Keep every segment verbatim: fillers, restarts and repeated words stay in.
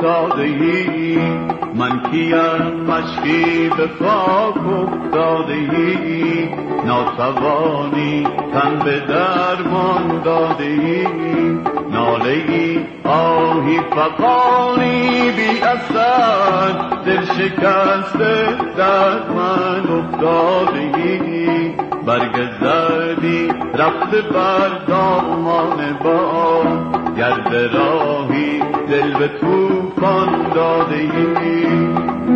افتاده ای، من کیم مشکی به خاک افتاده ای، ناتوانی تن به درمان داده ای، ناله ای آهی فغانی بی اثر، دل شکسته در من افتاده ای، برگ زردی رفته بر دامان باد، گرد راهی دل به طوفان داده ای.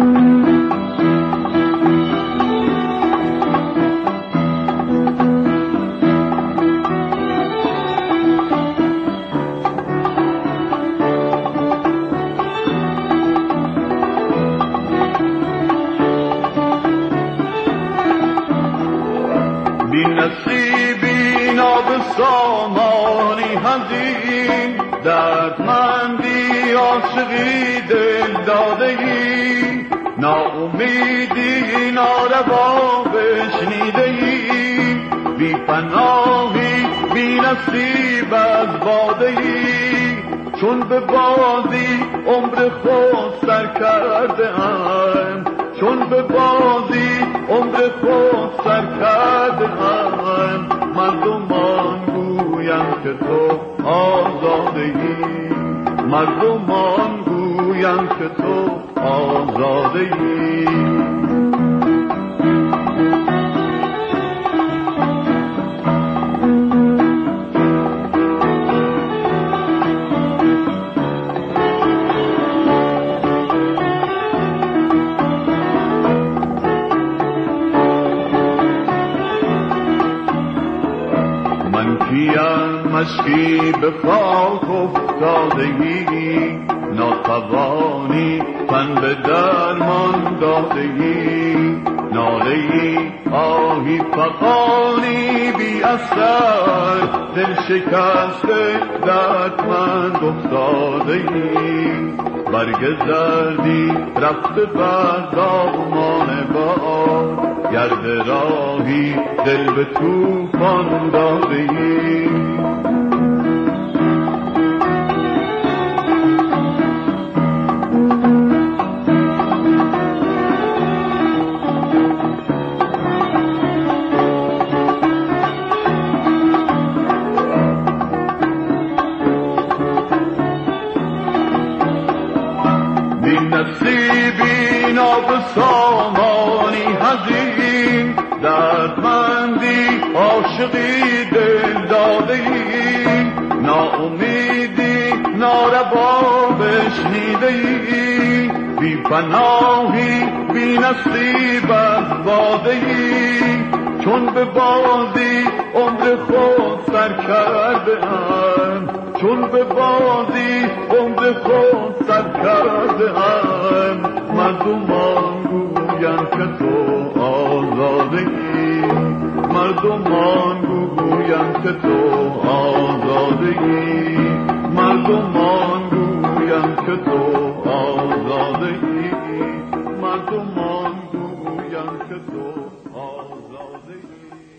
بی نصیبی نابسامانی حزین، دردمندی عاشقی دل دادگی، ناامیدی ناروا بشنیدگی، بی پناهی بی نصیب از بادگی، چون به بازی عمر خود سر کرده ام، چون به بازی عمر خود سر کرده ام، مردمان گویم که تو آزادگی، مردمان گویم که تو آزادگی. من کیم مشکی به خاک افتادگی، ناتوانی تن به درمان دادگی، ناله ای آهی فغانی بی اثر، دل شکسته دردمند افتادگی، برگ زردی رفته بر دامان باد، گرد راهی دل به طوفان داده ای. بی نصیبی نابسامانی حزین، دردمندی عاشقی دل دادگی، ناامیدی ناروا بشنیدگی، بی پناهی بی نصیب از بادگی، چون به بازی عمر خود سر کرده ام، چون به بازی عمر خود سر کرده ام، مردمان گویم که تو آزادگی، مردمان گویم که تو آزادگی، مردمان گویم که تو آزادگی، مردمان گویم که تو آزادگی.